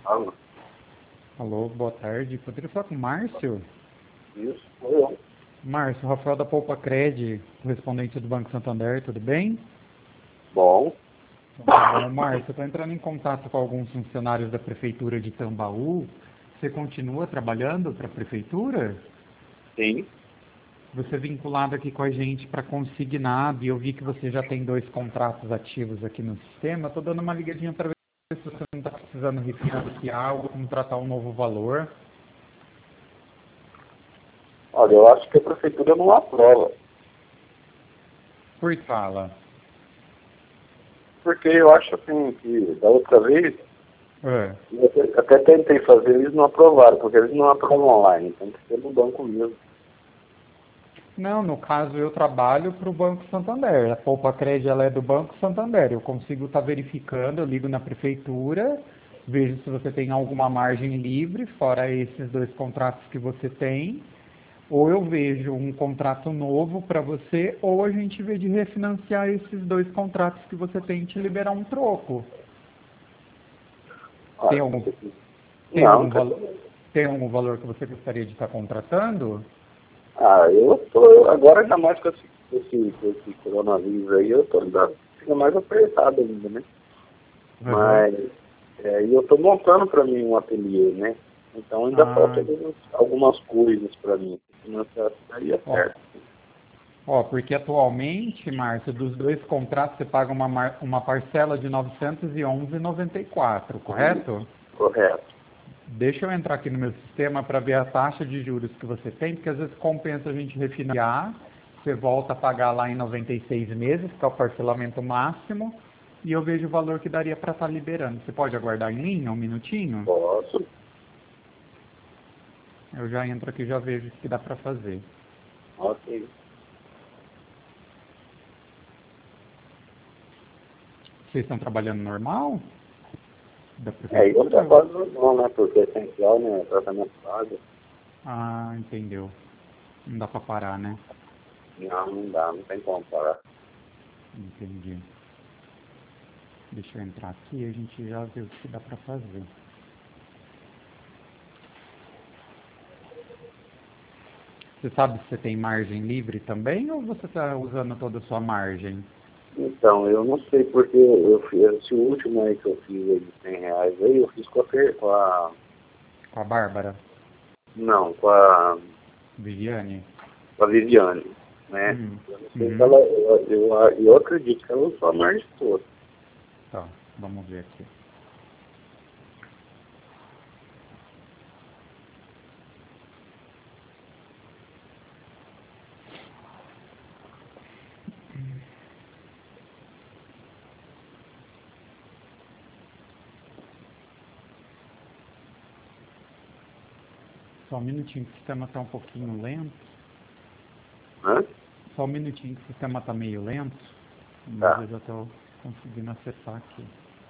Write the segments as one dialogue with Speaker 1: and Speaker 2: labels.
Speaker 1: Alô,
Speaker 2: Alô, boa tarde. Poderia falar com o Márcio?
Speaker 1: isso, sou eu.
Speaker 2: Márcio, Rafael da Poupa Cred, correspondente do Banco Santander, tudo bem?
Speaker 1: Bom,
Speaker 2: Então, tá bom, Márcio, eu estou entrando em contato com alguns funcionários da Prefeitura de Tambaú. Você continua trabalhando para a Prefeitura?
Speaker 1: sim.
Speaker 2: Você é vinculado aqui com a gente para consignado e eu vi que você já tem 2 contratos ativos aqui no sistema. Estou dando uma ligadinha para ver se você não está precisando refinanciar ou contratar um novo valor.
Speaker 1: Olha, eu acho que a prefeitura não aprova.
Speaker 2: Por fala.
Speaker 1: Porque eu acho assim que da outra vez,
Speaker 2: É.
Speaker 1: eu até tentei fazer, eles não aprovaram, porque eles não aprovam online, tem que ser no banco mesmo.
Speaker 2: Não, no caso eu trabalho para o Banco Santander. A Poupa Cred ela é do Banco Santander. Eu consigo estar verificando, eu ligo na prefeitura, vejo se você tem alguma margem livre, fora esses 2 contratos que você tem, ou eu vejo um contrato novo para você, ou a gente vê de refinanciar esses 2 contratos que você tem e te liberar um troco. Tem
Speaker 1: Olha, se
Speaker 2: algum,
Speaker 1: você quiser.
Speaker 2: tem
Speaker 1: Não,
Speaker 2: algum valor, tem algum valor que você gostaria de estar contratando?
Speaker 1: eu tô, agora ainda mais com esse coronavírus aí, eu tô ainda, fica mais apertado ainda, né?
Speaker 2: Aham.
Speaker 1: Mas, e eu tô montando para mim um ateliê, né? Então ainda falta
Speaker 2: Ah,
Speaker 1: algumas coisas para mim. Financiar daria
Speaker 2: ó.
Speaker 1: certo.
Speaker 2: Ó, porque atualmente, Márcio, dos 2 contratos você paga uma parcela de R$ 911,94, correto?
Speaker 1: Correto.
Speaker 2: Deixa eu entrar aqui no meu sistema para ver a taxa de juros que você tem, porque às vezes compensa a gente refinanciar, você volta a pagar lá em 96 meses, que é o parcelamento máximo, e eu vejo o valor que daria para estar liberando. Você pode aguardar em linha um minutinho?
Speaker 1: Posso.
Speaker 2: Eu já entro aqui e já vejo o que dá para fazer.
Speaker 1: Ok.
Speaker 2: Vocês estão trabalhando normal? Da
Speaker 1: Eu
Speaker 2: prefeitura?
Speaker 1: trabalho normal, né? Porque é essencial, né? Tratamento pago.
Speaker 2: Ah, entendeu. Não dá para parar, né?
Speaker 1: Não, não dá, não tem como parar.
Speaker 2: Entendi. Deixa eu entrar aqui e a gente já vê o que dá para fazer. Você sabe se você tem margem livre também ou você está usando toda a sua margem?
Speaker 1: Então, eu não sei porque eu fiz, esse último aí que eu fiz aí de R$ 100 aí, eu fiz
Speaker 2: Com a Bárbara?
Speaker 1: não,
Speaker 2: Viviane?
Speaker 1: com a Viviane, né?
Speaker 2: Hum.
Speaker 1: Eu não sei se
Speaker 2: Uhum.
Speaker 1: ela, eu acredito que ela usou a margem toda.
Speaker 2: Tá, vamos ver aqui. Só um minutinho que o sistema está um pouquinho lento.
Speaker 1: Né?
Speaker 2: Só um minutinho que o sistema está meio lento. Mas
Speaker 1: Tá.
Speaker 2: eu já estou conseguindo acessar aqui.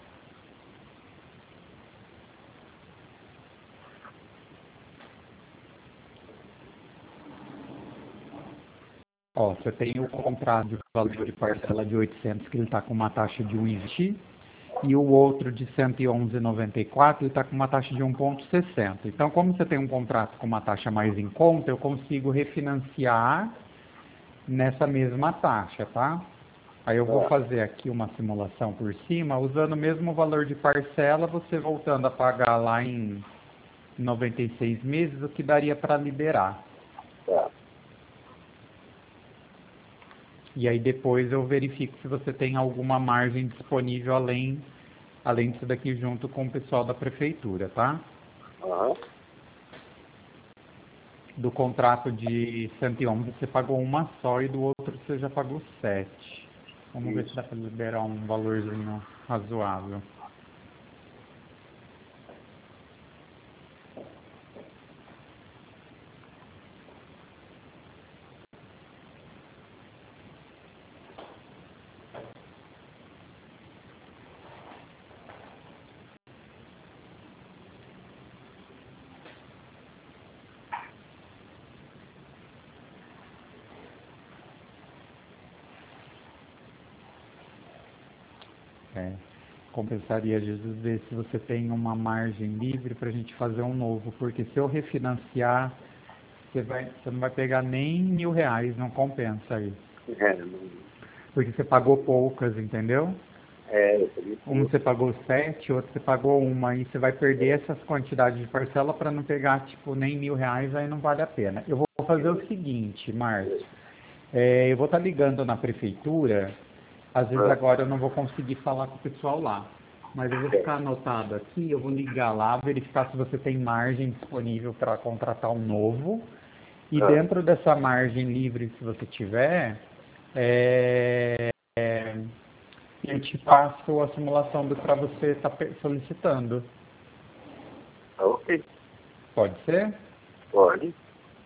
Speaker 2: Ó, você tem o contrato de valor de parcela de 800 que ele está com uma taxa de 1,20 e o outro de 111,94 ele está com uma taxa de 1,60. Então, como você tem um contrato com uma taxa mais em conta, eu consigo refinanciar nessa mesma taxa, tá? Aí eu vou
Speaker 1: Tá.
Speaker 2: fazer aqui uma simulação por cima, usando o mesmo valor de parcela, você voltando a pagar lá em 96 meses, o que daria para liberar.
Speaker 1: Tá.
Speaker 2: E aí depois eu verifico se você tem alguma margem disponível além disso daqui junto com o pessoal da prefeitura, tá?
Speaker 1: Aham.
Speaker 2: Do contrato de 111 você pagou uma só e do outro você já pagou 7. Vamos ver se
Speaker 1: Isso.
Speaker 2: dá para liberar um valorzinho razoável. É. compensaria de ver se você tem uma margem livre para a gente fazer um novo, porque se eu refinanciar, você não vai pegar nem R$ 1.000, não compensa aí. Porque você pagou poucas, entendeu?
Speaker 1: Eu peguei
Speaker 2: Um você pagou 7, outro você pagou uma, aí você vai perder essas quantidades de parcela para não pegar, tipo, nem R$ 1.000, aí não vale a pena. Eu vou fazer o seguinte, Márcio, eu vou estar ligando na prefeitura, às vezes agora eu não vou conseguir falar com o pessoal lá, mas eu vou ficar anotado aqui, eu vou ligar lá, verificar se você tem margem disponível para contratar um novo, e dentro dessa margem livre, se você tiver, eu te passo a simulação para você estar solicitando.
Speaker 1: Ok,
Speaker 2: Pode ser?
Speaker 1: pode.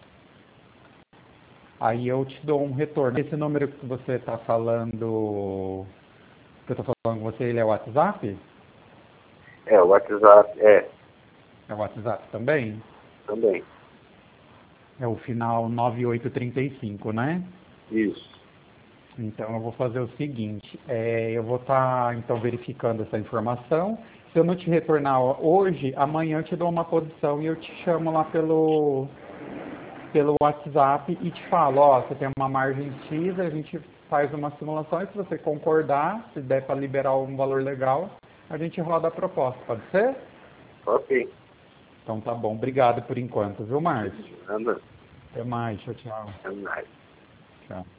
Speaker 2: Aí eu te dou um retorno. Esse número que você está falando, que eu estou falando com você, ele é o WhatsApp?
Speaker 1: O WhatsApp,
Speaker 2: É o WhatsApp também?
Speaker 1: também.
Speaker 2: É o final 9835, né?
Speaker 1: Isso.
Speaker 2: Então eu vou fazer o seguinte, eu vou estar então verificando essa informação. Se eu não te retornar hoje, amanhã eu te dou uma posição e eu te chamo lá pelo WhatsApp e te falo, ó, você tem uma margem X, a gente faz uma simulação e se você concordar, se der para liberar um valor legal, a gente roda a proposta, pode ser?
Speaker 1: Ok.
Speaker 2: Então tá bom, obrigado por enquanto, viu, Márcio?
Speaker 1: Anda.
Speaker 2: Até mais, tchau, tchau.
Speaker 1: Anda.
Speaker 2: Tchau.